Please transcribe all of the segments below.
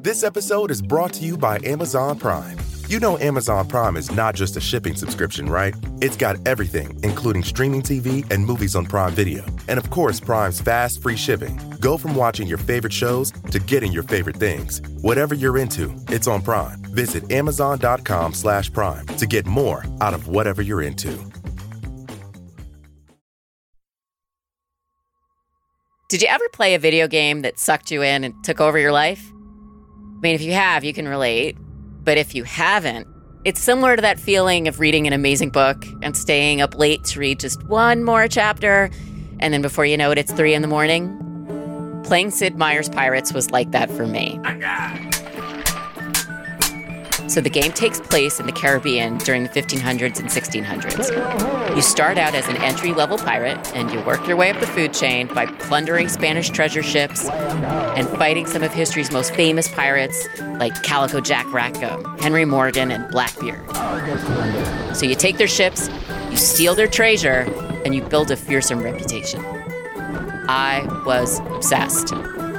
This episode is brought to you by Amazon Prime. You know Amazon Prime is not just a shipping subscription, right? It's got everything, including streaming TV and movies on Prime Video. And of course, Prime's fast, free shipping. Go from watching your favorite shows to getting your favorite things. Whatever you're into, it's on Prime. Visit amazon.com/Prime to get more out of whatever you're into. Did you ever play a video game that sucked you in and took over your life? I mean, if you have, you can relate. But if you haven't, it's similar to that feeling of reading an amazing book and staying up late to read just one more chapter, and then before you know it, it's 3 a.m. Playing Sid Meier's Pirates was like that for me. So the game takes place in the Caribbean during the 1500s and 1600s. You start out as an entry-level pirate, and you work your way up the food chain by plundering Spanish treasure ships and fighting some of history's most famous pirates like Calico Jack Rackham, Henry Morgan, and Blackbeard. So you take their ships, you steal their treasure, and you build a fearsome reputation. I was obsessed.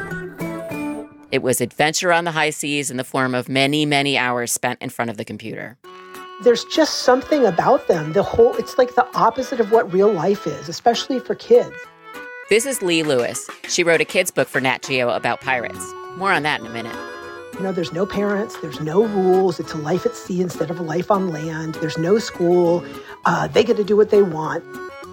It was adventure on the high seas in the form of many, many hours spent in front of the computer. There's just something about them. It's like the opposite of what real life is, especially for kids. This is Lee Lewis. She wrote a kid's book for Nat Geo about pirates. More on that in a minute. You know, there's no parents, there's no rules. It's a life at sea instead of a life on land. There's no school. They get to do what they want.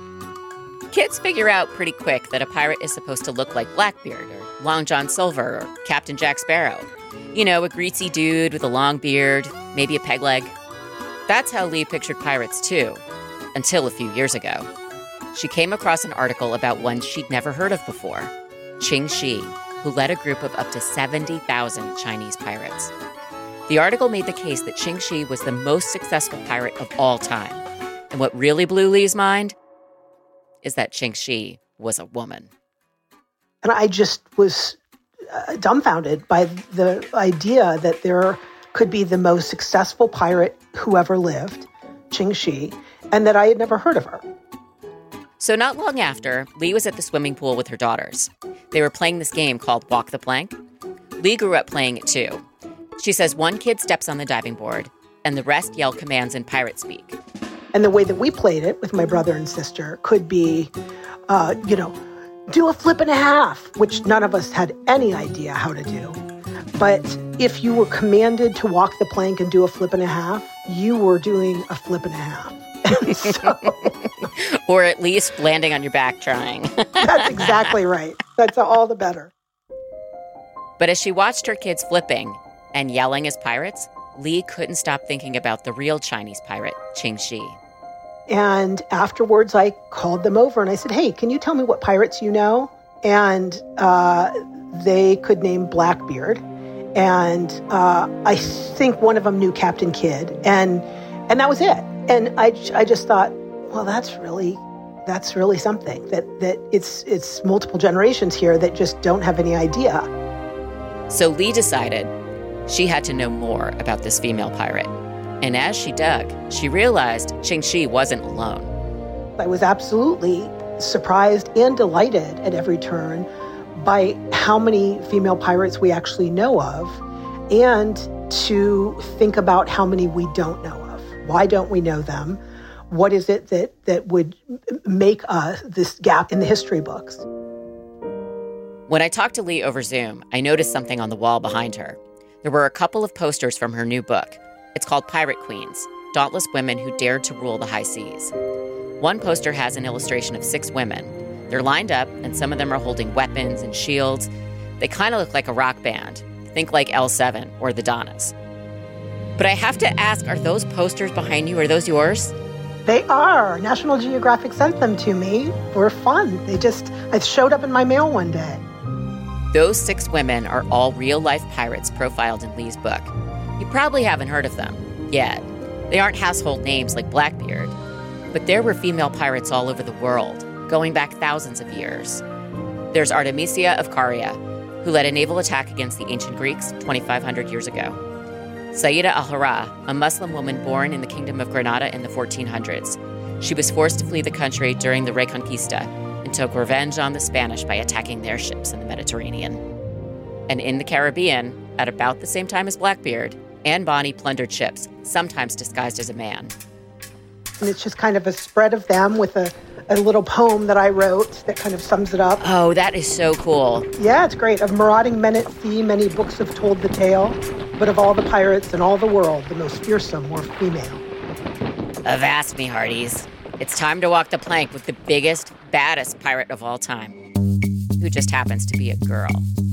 Kids figure out pretty quick that a pirate is supposed to look like Blackbeard or Long John Silver or Captain Jack Sparrow. You know, a greasy dude with a long beard, maybe a peg leg. That's how Lee pictured pirates too, until a few years ago. She came across an article about one she'd never heard of before, Qing Shi, who led a group of up to 70,000 Chinese pirates. The article made the case that Qing Shi was the most successful pirate of all time. And what really blew Lee's mind is that Qing Shi was a woman. And I just was dumbfounded by the idea that there could be the most successful pirate who ever lived, Qing Shi, and that I had never heard of her. So not long after, Lee was at the swimming pool with her daughters. They were playing this game called Walk the Plank. Lee grew up playing it too. She says one kid steps on the diving board, and the rest yell commands in pirate speak. And the way that we played it with my brother and sister could be, do a flip and a half, which none of us had any idea how to do. But if you were commanded to walk the plank and do a flip and a half, you were doing a flip and a half. Or at least landing on your back trying. That's exactly right. That's all the better. But as she watched her kids flipping and yelling as pirates, Lee couldn't stop thinking about the real Chinese pirate, Qing Shi. And afterwards, I called them over and I said, hey, can you tell me what pirates you know? And they could name Blackbeard. And I think one of them knew Captain Kidd. And that was it. And I just thought, well, that's really something. That it's multiple generations here that just don't have any idea. So Lee decided she had to know more about this female pirate. And as she dug, she realized Qing Shi wasn't alone. I was absolutely surprised and delighted at every turn by how many female pirates we actually know of, and to think about how many we don't know of. Why don't we know them? What is it that would make this gap in the history books? When I talked to Lee over Zoom, I noticed something on the wall behind her. There were a couple of posters from her new book. It's called Pirate Queens, Dauntless Women Who Dared to Rule the High Seas. One poster has an illustration of 6 women. They're lined up, and some of them are holding weapons and shields. They kind of look like a rock band. Think like L7 or the Donnas. But I have to ask, are those posters behind you, are those yours? They are. National Geographic sent them to me. They're fun. I showed up in my mail one day. Those 6 women are all real-life pirates profiled in Lee's book. You probably haven't heard of them yet. They aren't household names like Blackbeard, but there were female pirates all over the world, going back thousands of years. There's Artemisia of Caria, who led a naval attack against the ancient Greeks 2,500 years ago. Saida al-Hara, a Muslim woman born in the Kingdom of Granada in the 1400s. She was forced to flee the country during the Reconquista and took revenge on the Spanish by attacking their ships in the Mediterranean. And in the Caribbean, at about the same time as Blackbeard, Anne Bonny plundered ships, sometimes disguised as a man. And it's just kind of a spread of them with a little poem that I wrote that kind of sums it up. Oh, that is so cool. Yeah, it's great. Of marauding men at sea, many books have told the tale, but of all the pirates in all the world, the most fearsome were female. Avast me, hearties. It's time to walk the plank with the biggest, baddest pirate of all time, who just happens to be a girl.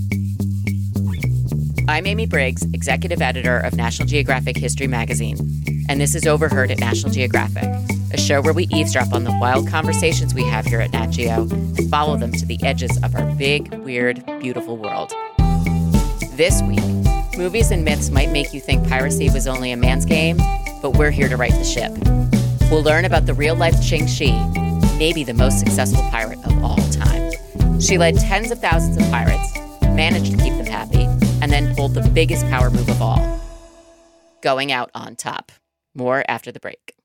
I'm Amy Briggs, executive editor of National Geographic History magazine, and this is Overheard at National Geographic, a show where we eavesdrop on the wild conversations we have here at Nat Geo and follow them to the edges of our big, weird, beautiful world. This week, movies and myths might make you think piracy was only a man's game, but we're here to right the ship. We'll learn about the real-life Qing Shi, maybe the most successful pirate of all time. She led tens of thousands of pirates, managed to keep them happy, and then pulled the biggest power move of all, going out on top. More after the break.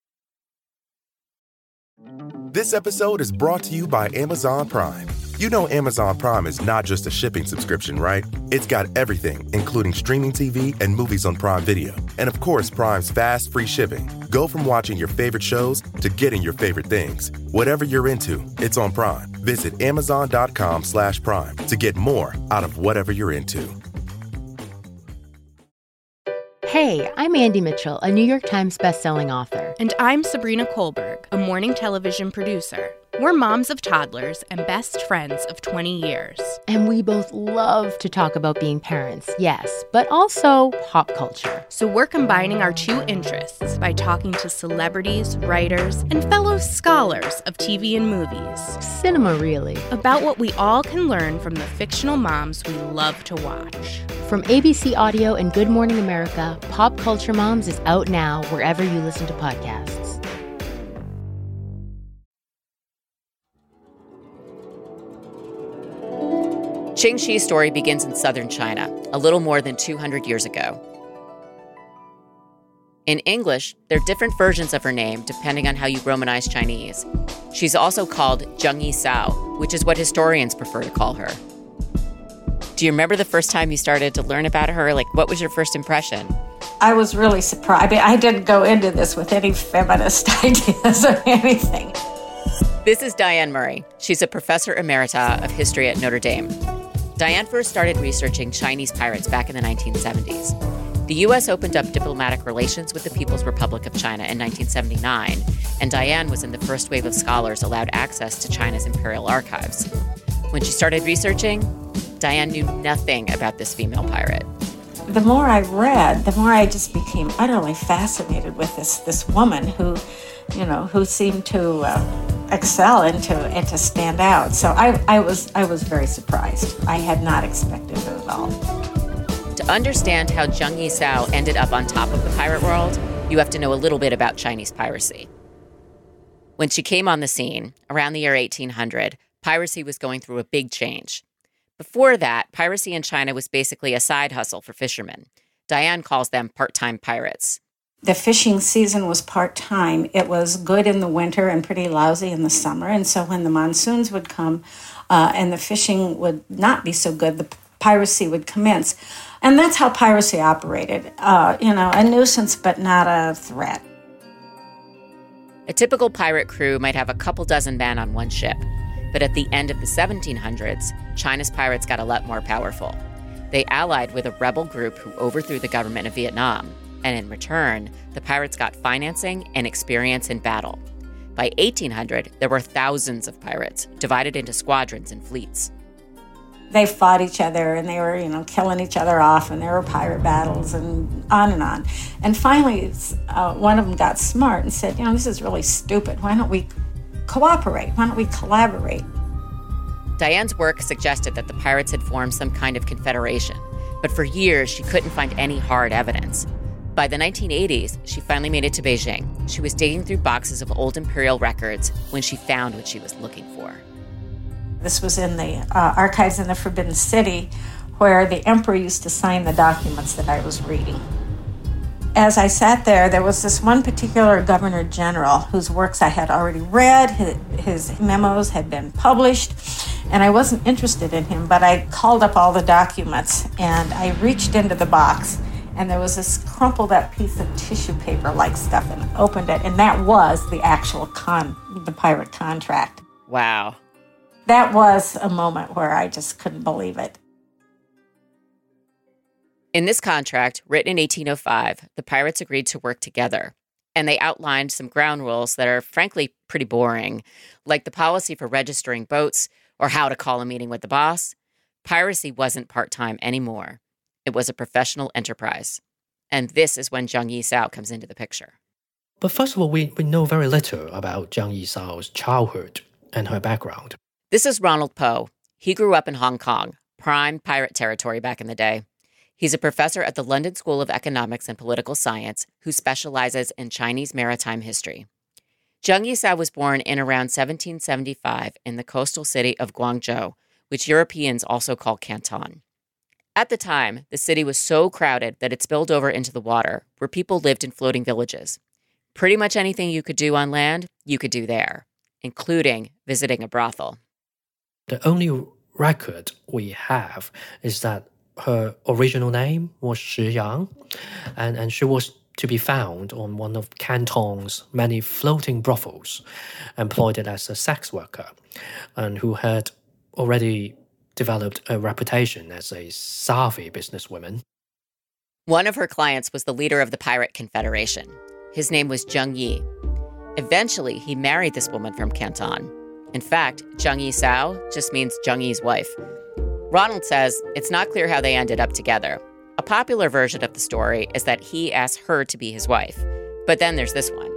This episode is brought to you by Amazon Prime. You know Amazon Prime is not just a shipping subscription, right? It's got everything, including streaming TV and movies on Prime Video. And of course, Prime's fast, free shipping. Go from watching your favorite shows to getting your favorite things. Whatever you're into, it's on Prime. Visit Amazon.com/Prime to get more out of whatever you're into. Hey, I'm Andy Mitchell, a New York Times bestselling author. And I'm Sabrina Kohlberg, a morning television producer. We're moms of toddlers and best friends of 20 years. And we both love to talk about being parents, yes, but also pop culture. So we're combining our two interests by talking to celebrities, writers, and fellow scholars of TV and movies. Cinema, really. About what we all can learn from the fictional moms we love to watch. From ABC Audio and Good Morning America, Pop Culture Moms is out now wherever you listen to podcasts. Qing Shi's story begins in southern China, a little more than 200 years ago. In English, there are different versions of her name depending on how you Romanize Chinese. She's also called Zheng Yisao, which is what historians prefer to call her. Do you remember the first time you started to learn about her? Like, what was your first impression? I was really surprised. I mean, I didn't go into this with any feminist ideas or anything. This is Diane Murray. She's a professor emerita of history at Notre Dame. Diane first started researching Chinese pirates back in the 1970s. The U.S. opened up diplomatic relations with the People's Republic of China in 1979, and Diane was in the first wave of scholars allowed access to China's imperial archives. When she started researching, Diane knew nothing about this female pirate. The more I read, the more I just became utterly fascinated with this woman who seemed to excel and to stand out. So I was very surprised. I had not expected it at all. To understand how Zheng Yisao ended up on top of the pirate world, you have to know a little bit about Chinese piracy. When she came on the scene, around the year 1800, piracy was going through a big change. Before that, piracy in China was basically a side hustle for fishermen. Diane calls them part-time pirates. The fishing season was part-time. It was good in the winter and pretty lousy in the summer. And so when the monsoons would come and the fishing would not be so good, the piracy would commence. And that's how piracy operated. A nuisance, but not a threat. A typical pirate crew might have a couple dozen men on one ship. But at the end of the 1700s, China's pirates got a lot more powerful. They allied with a rebel group who overthrew the government of Vietnam. And in return, the pirates got financing and experience in battle. By 1800, there were thousands of pirates, divided into squadrons and fleets. They fought each other, and they were, killing each other off, and there were pirate battles, and on and on. And finally, one of them got smart and said, this is really stupid. Why don't we cooperate? Why don't we collaborate? Diane's work suggested that the pirates had formed some kind of confederation, but for years, she couldn't find any hard evidence. By the 1980s, she finally made it to Beijing. She was digging through boxes of old imperial records when she found what she was looking for. This was in the archives in the Forbidden City, where the emperor used to sign the documents that I was reading. As I sat there, there was this one particular governor general whose works I had already read. His memos had been published, And I wasn't interested in him, but I called up all the documents and I reached into the box and there was this crumpled up piece of tissue paper like stuff and opened it. And that was the actual the pirate contract. Wow. That was a moment where I just couldn't believe it. In this contract, written in 1805, the pirates agreed to work together. And they outlined some ground rules that are frankly pretty boring, like the policy for registering boats or how to call a meeting with the boss. Piracy wasn't part-time anymore. It was a professional enterprise. And this is when Zheng Yisao comes into the picture. But first of all, we know very little about Zheng Yisao's childhood and her background. This is Ronald Poe. He grew up in Hong Kong, prime pirate territory back in the day. He's a professor at the London School of Economics and Political Science who specializes in Chinese maritime history. Zheng Yisao was born in around 1775 in the coastal city of Guangzhou, which Europeans also call Canton. At the time, the city was so crowded that it spilled over into the water, where people lived in floating villages. Pretty much anything you could do on land, you could do there, including visiting a brothel. The only record we have is that her original name was Shi Yang, and she was to be found on one of Canton's many floating brothels, employed as a sex worker, and who had already developed a reputation as a savvy businesswoman. One of her clients was the leader of the Pirate Confederation. His name was Zheng Yi. Eventually, he married this woman from Canton. In fact, Zheng Yisao just means Zheng Yi's wife. Ronald says it's not clear how they ended up together. A popular version of the story is that he asked her to be his wife. But then there's this one.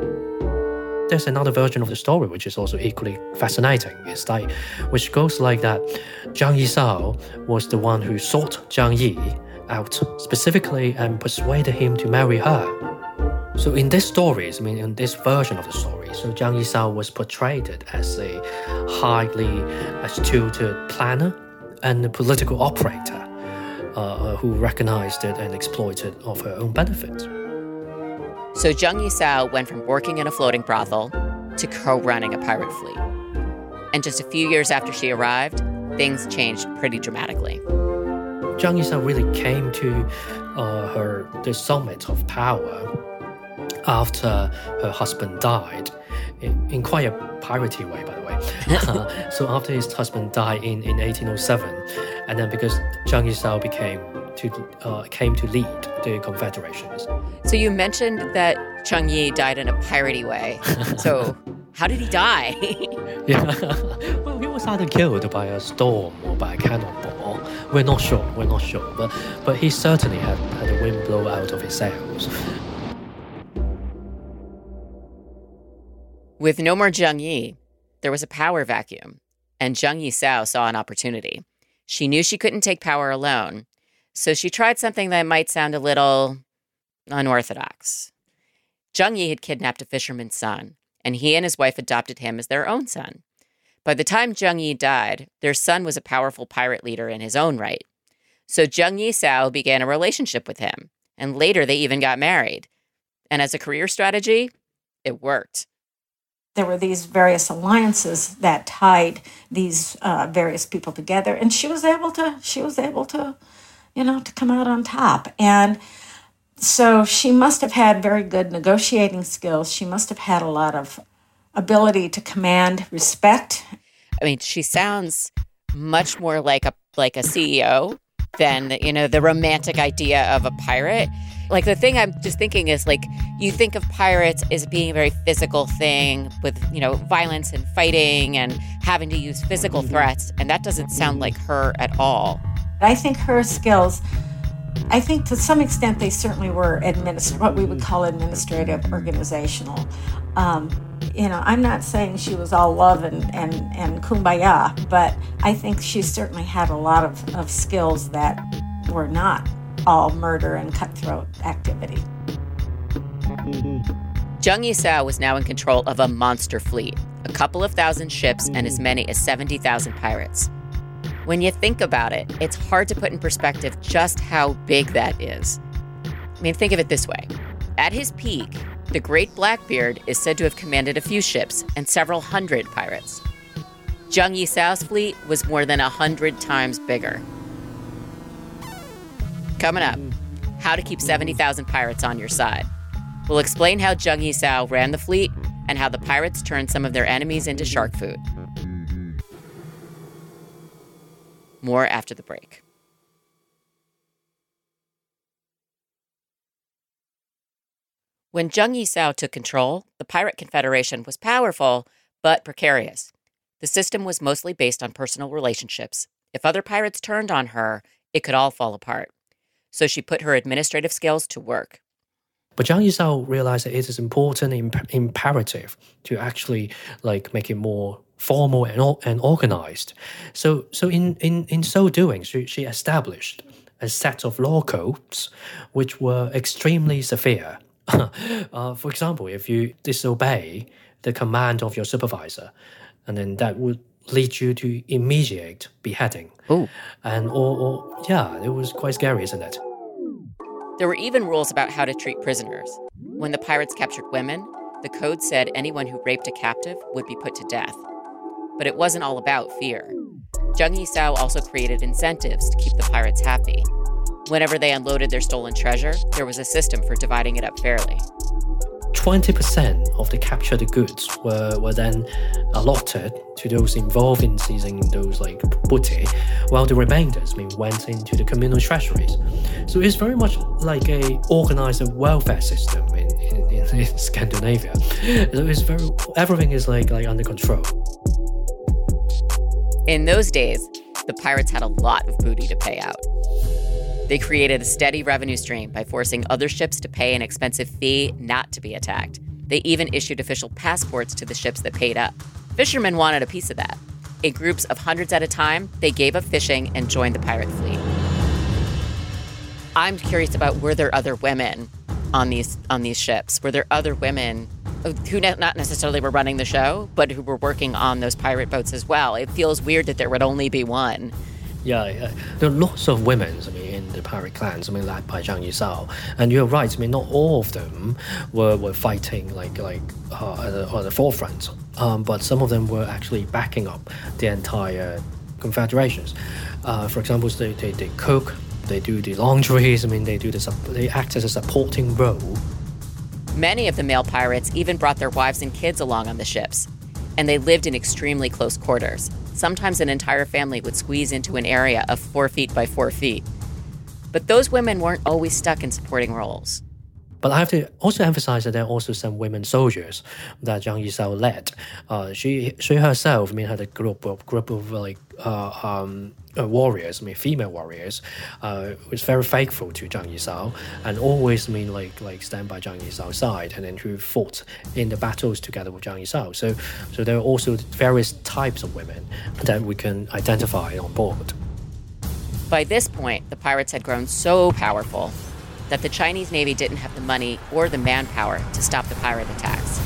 There's another version of the story which is also equally fascinating. Which goes like that: Zheng Yisao was the one who sought Zheng Yi out specifically and persuaded him to marry her. So in this story, in this version of the story, so Zheng Yisao was portrayed as a highly astute planner and a political operator who recognized it and exploited of her own benefit. So Zheng Yisao went from working in a floating brothel to co-running a pirate fleet. And just a few years after she arrived, things changed pretty dramatically. Zheng Yisao really came to the summit of power after her husband died, in quite a piratey way, by the way. So after his husband died in 1807, and then because Zheng Yisao came to lead the confederations. So you mentioned that Zheng Yi died in a piratey way. So how did he die? Yeah, well, he was either killed by a storm or by a cannonball. We're not sure, but he certainly had the wind blow out of his sails. With no more Zheng Yi, there was a power vacuum, and Zheng Yisao saw an opportunity. She knew she couldn't take power alone, so she tried something that might sound a little unorthodox. Zheng Yi had kidnapped a fisherman's son, and he and his wife adopted him as their own son. By the time Zheng Yi died, their son was a powerful pirate leader in his own right. So Zheng Yisao began a relationship with him, and later they even got married. And as a career strategy, it worked. There were these various alliances that tied these various people together, and she was able to, to come out on top. And so she must have had very good negotiating skills. She must have had a lot of ability to command respect. I mean, she sounds much more like a CEO than, the romantic idea of a pirate. Like, the thing I'm just thinking is, you think of pirates as being a very physical thing with, violence and fighting and having to use physical threats, and that doesn't sound like her at all. I think her skills, to some extent they certainly were what we would call administrative, organizational. I'm not saying she was all love and kumbaya, but I think she certainly had a lot of skills that were not all murder and cutthroat activity. Zheng Yisao was now in control of a monster fleet, a couple of thousand ships and as many as 70,000 pirates. When you think about it, it's hard to put in perspective just how big that is. I mean, think of it this way. At his peak, the Great Blackbeard is said to have commanded a few ships and several hundred pirates. Zheng Yisao's fleet was more than 100 times bigger. Coming up, how to keep 70,000 pirates on your side. We'll explain how Zheng Yisao ran the fleet and how the pirates turned some of their enemies into shark food. More after the break. When Zheng Yisao took control, the Pirate Confederation was powerful, but precarious. The system was mostly based on personal relationships. If other pirates turned on her, it could all fall apart. So she put her administrative skills to work. But Zhang Yisao realized that it is important and imperative to actually make it more formal and organized. So in so doing, she established a set of law codes which were extremely severe. For example, if you disobey the command of your supervisor, and then that would lead you to immediate beheading. Ooh. And it was quite scary, isn't it? There were even rules about how to treat prisoners. When the pirates captured women, the code said anyone who raped a captive would be put to death. But it wasn't all about fear. Zheng Yisao also created incentives to keep the pirates happy. Whenever they unloaded their stolen treasure, there was a system for dividing it up fairly. 20% of the captured goods were then allotted to those involved in seizing those booty, while the remainders went into the communal treasuries. So it's very much like a organized welfare system in Scandinavia. So everything is under control. In those days, the pirates had a lot of booty to pay out. They created a steady revenue stream by forcing other ships to pay an expensive fee not to be attacked. They even issued official passports to the ships that paid up. Fishermen wanted a piece of that. In groups of hundreds at a time, they gave up fishing and joined the pirate fleet. I'm curious about, were there other women on these ships? Were there other women who not necessarily were running the show, but who were working on those pirate boats as well? It feels weird that there would only be one. Yeah, there are lots of women, in the pirate clans, led by Zhang Yisao. And you're right, not all of them were fighting on the forefront. But some of them were actually backing up the entire confederations. For example, they cook, they do the laundries, they act as a supporting role. Many of the male pirates even brought their wives and kids along on the ships. And they lived in extremely close quarters. Sometimes an entire family would squeeze into an area of 4 feet by 4 feet. But those women weren't always stuck in supporting roles. But I have to also emphasize that there are also some women soldiers that Zhang Yisao led. She herself, had a group of warriors, female warriors, was very faithful to Zhang Yisao and always, stand by Zhang Yisao's side, and then who fought in the battles together with Zhang Yisao. So there are also various types of women that we can identify on board. By this point, the pirates had grown so powerful that the Chinese Navy didn't have the money or the manpower to stop the pirate attacks.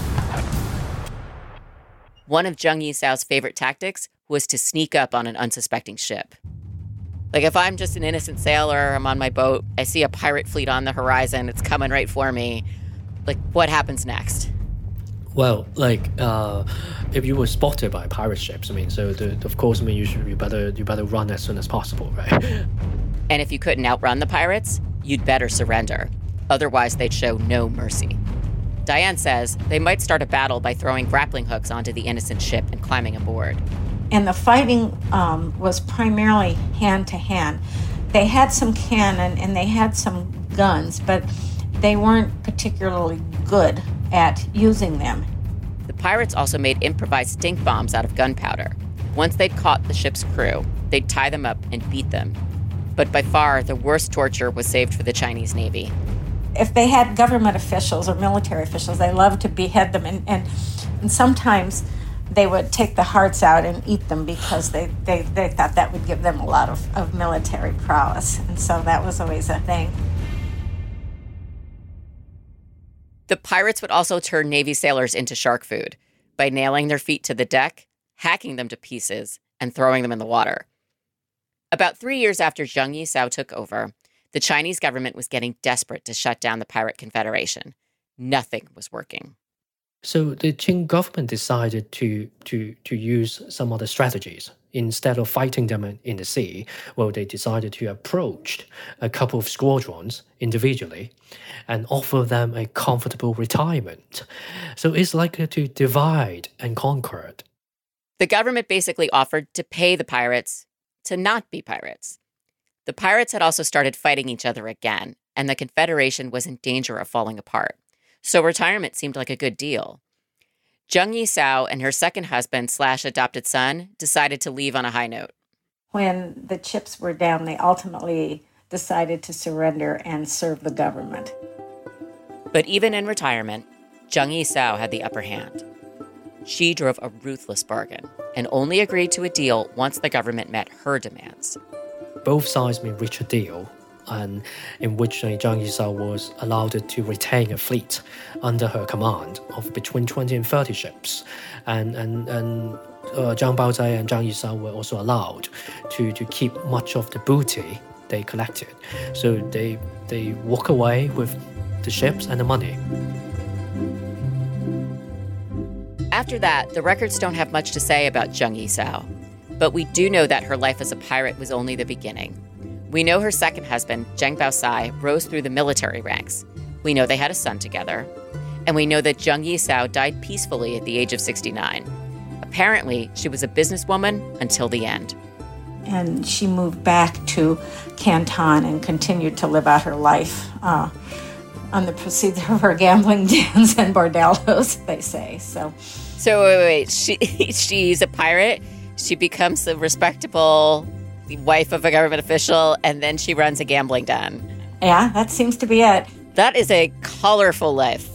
One of Zheng Yisao's favorite tactics was to sneak up on an unsuspecting ship. If I'm just an innocent sailor, I'm on my boat, I see a pirate fleet on the horizon, it's coming right for me. What happens next? Well, if you were spotted by pirate ships, of course, you better run as soon as possible, right? And if you couldn't outrun the pirates, you'd better surrender. Otherwise, they'd show no mercy. Diane says they might start a battle by throwing grappling hooks onto the innocent ship and climbing aboard. And the fighting was primarily hand-to-hand. They had some cannon and they had some guns, but they weren't particularly good at using them. The pirates also made improvised stink bombs out of gunpowder. Once they'd caught the ship's crew, they'd tie them up and beat them. But by far, the worst torture was saved for the Chinese Navy. If they had government officials or military officials, they loved to behead them, and sometimes they would take the hearts out and eat them because they thought that would give them a lot of military prowess. And so that was always a thing. The pirates would also turn Navy sailors into shark food by nailing their feet to the deck, hacking them to pieces, and throwing them in the water. About 3 years after Zheng Yisao took over, the Chinese government was getting desperate to shut down the Pirate Confederation. Nothing was working. So the Qing government decided to use some other strategies. Instead of fighting them in the sea, well, they decided to approach a couple of squadrons individually and offer them a comfortable retirement. So it's like to divide and conquer. The government basically offered to pay the pirates to not be pirates. The pirates had also started fighting each other again, and the Confederation was in danger of falling apart. So retirement seemed like a good deal. Zheng Yisao and her second husband / adopted son decided to leave on a high note. When the chips were down, they ultimately decided to surrender and serve the government. But even in retirement, Zheng Yisao had the upper hand. She drove a ruthless bargain and only agreed to a deal once the government met her demands. Both sides may reach a deal, and in which Zheng Yisao was allowed to retain a fleet under her command of between 20 and 30 ships. And Zhang Baozai and Zhang Yisao were also allowed to keep much of the booty they collected. So they walk away with the ships and the money. After that, the records don't have much to say about Zheng Yisao. But we do know that her life as a pirate was only the beginning. We know her second husband, Zheng Baosai, rose through the military ranks. We know they had a son together. And we know that Zheng Yisao died peacefully at the age of 69. Apparently, she was a businesswoman until the end. And she moved back to Canton and continued to live out her life on the proceeds of her gambling dens and bordellos, they say. So wait. She's a pirate. She becomes a respectable wife of a government official, and then she runs a gambling den. Yeah, that seems to be it. That is a colorful life.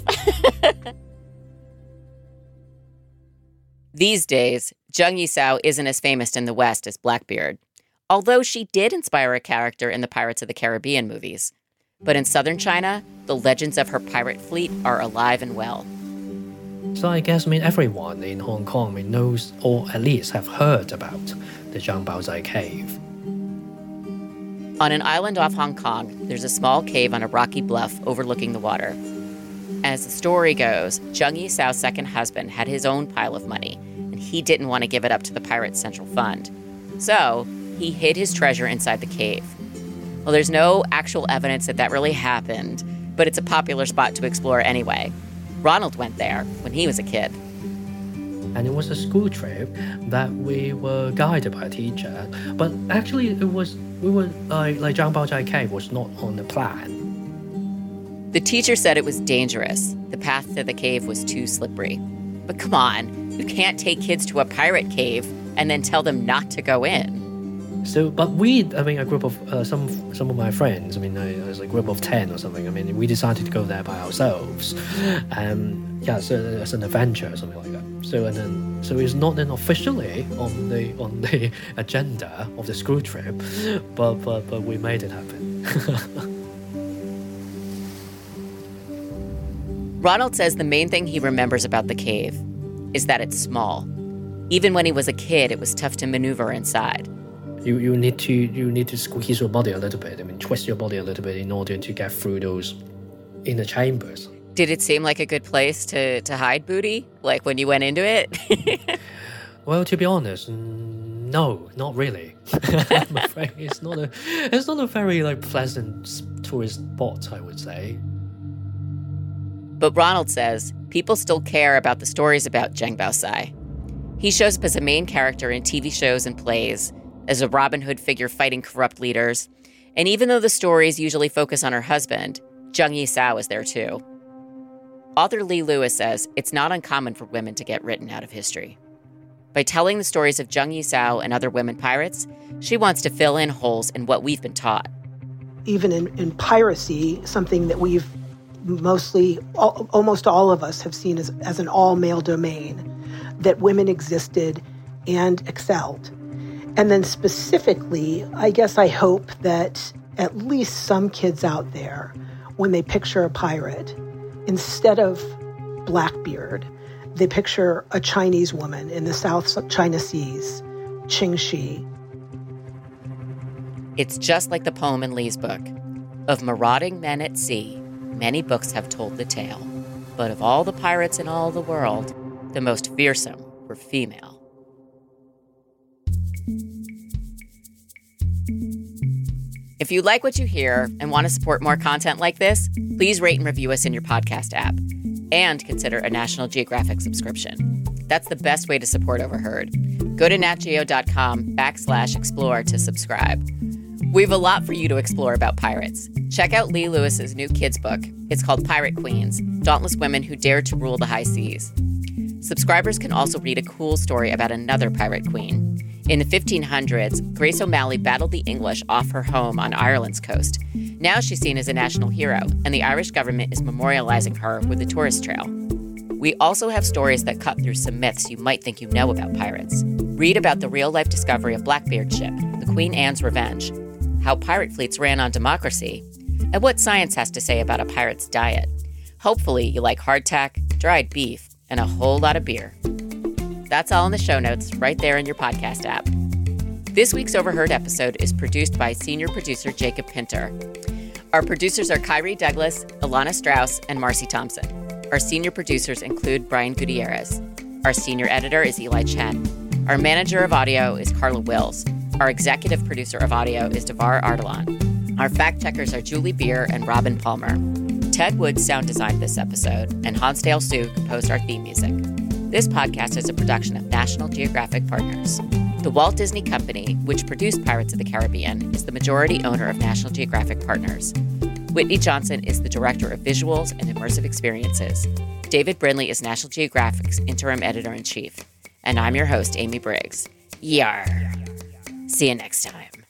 These days, Zheng Yisao isn't as famous in the West as Blackbeard, although she did inspire a character in the Pirates of the Caribbean movies. But in southern China, the legends of her pirate fleet are alive and well. So I guess everyone in Hong Kong knows, or at least have heard about, the Zhang Baozai Cave. On an island off Hong Kong, there's a small cave on a rocky bluff overlooking the water. As the story goes, Zheng Yisao's second husband had his own pile of money, and he didn't want to give it up to the Pirates' Central Fund. So he hid his treasure inside the cave. Well, there's no actual evidence that really happened, but it's a popular spot to explore anyway. Ronald went there when he was a kid. And it was a school trip that we were guided by a teacher. But actually, Zhang Baozai Cave was not on the plan. The teacher said it was dangerous. The path to the cave was too slippery. But come on, you can't take kids to a pirate cave and then tell them not to go in. So, but a group of some of my friends, it was a group of 10 or something. We decided to go there by ourselves. So it's an adventure or something like that. So it's not then officially on the agenda of the school trip, but we made it happen. Ronald says the main thing he remembers about the cave is that it's small. Even when he was a kid, it was tough to maneuver inside. You need to squeeze your body a little bit. Twist your body a little bit in order to get through those inner chambers. Did it seem like a good place to hide booty? Like when you went into it? Well, to be honest, no, not really. I'm afraid it's not a very pleasant tourist spot, I would say. But Ronald says people still care about the stories about Zheng Baosai. He shows up as a main character in TV shows and plays, as a Robin Hood figure fighting corrupt leaders. And even though the stories usually focus on her husband, Zheng Yisao is there too. Author Lee Lewis says it's not uncommon for women to get written out of history. By telling the stories of Zheng Yisao and other women pirates, she wants to fill in holes in what we've been taught. Even in piracy, something that we've almost all of us have seen as an all-male domain, that women existed and excelled. And then specifically, I guess I hope that at least some kids out there, when they picture a pirate, instead of Blackbeard, they picture a Chinese woman in the South China Seas, Qing Shi. It's just like the poem in Lee's book. Of marauding men at sea, many books have told the tale. But of all the pirates in all the world, the most fearsome were female. If you like what you hear and want to support more content like this, please rate and review us in your podcast app. And consider a National Geographic subscription. That's the best way to support Overheard. Go to natgeo.com/explore to subscribe. We've a lot for you to explore about pirates. Check out Lee Lewis's new kids book. It's called Pirate Queens, Dauntless Women Who Dared to Rule the High Seas. Subscribers can also read a cool story about another pirate queen. In the 1500s, Grace O'Malley battled the English off her home on Ireland's coast. Now she's seen as a national hero, and the Irish government is memorializing her with a tourist trail. We also have stories that cut through some myths you might think you know about pirates. Read about the real-life discovery of Blackbeard's ship, the Queen Anne's Revenge, how pirate fleets ran on democracy, and what science has to say about a pirate's diet. Hopefully you like hardtack, dried beef, and a whole lot of beer. That's all in the show notes, right there in your podcast app. This week's Overheard episode is produced by senior producer Jacob Pinter. Our producers are Kyrie Douglas, Ilana Strauss, and Marcy Thompson. Our senior producers include Brian Gutierrez. Our senior editor is Eli Chen. Our manager of audio is Carla Wills. Our executive producer of audio is Devar Ardalan. Our fact checkers are Julie Beer and Robin Palmer. Ted Wood sound designed this episode, and Hansdale Sue composed our theme music. This podcast is a production of National Geographic Partners. The Walt Disney Company, which produced Pirates of the Caribbean, is the majority owner of National Geographic Partners. Whitney Johnson is the director of visuals and immersive experiences. David Brindley is National Geographic's interim editor-in-chief. And I'm your host, Amy Briggs. Yar. See you next time.